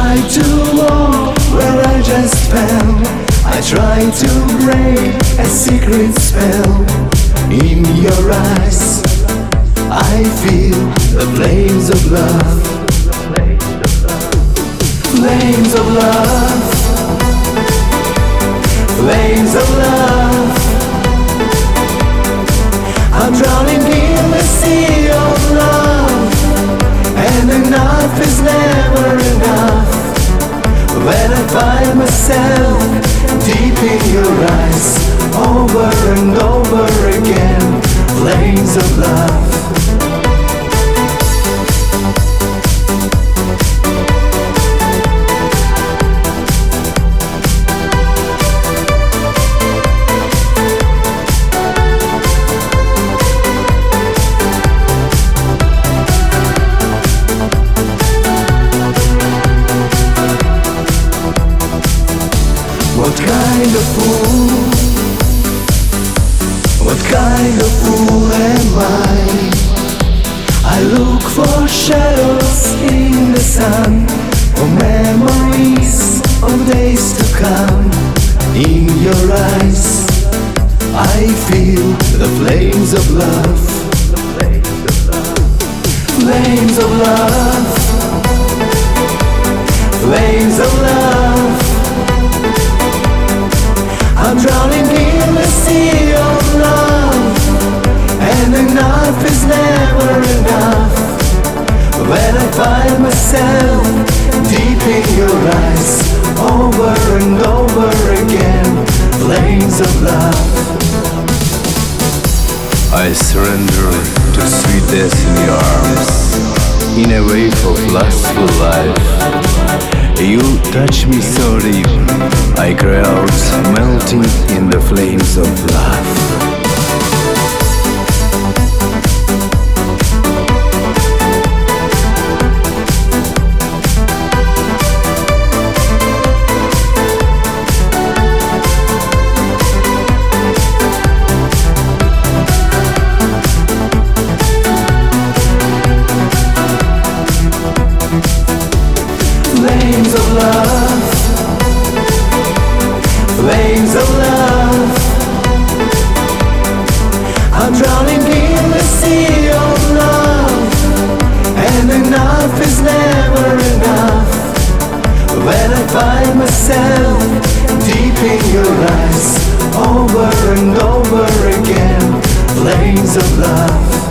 tried to walk where I just fell. I tried to break a secret spell. In your eyes I feel the flames of love. Flames of love. Flames of love. I'm drowning in the sea of love, and enough is never enough. When I find myself deep in your eyes, over and over again, flames of love. What kind of fool, what kind of fool am I? I look for shadows in the sun, for memories of days to come. In your eyes I feel the flames of love. Flames of love. Flames of love. I'm drowning in the sea of love, and enough is never enough. When I find myself deep in your eyes, over and over again, flames of love. I surrender to sweet death in your arms, in a wave of lustful life. You touch me so deep, I cry out, melting in the flames of love. Flames of love. Flames of love. I'm drowning in the sea of love, and enough is never enough. When I find myself deep in your eyes, over and over again, flames of love.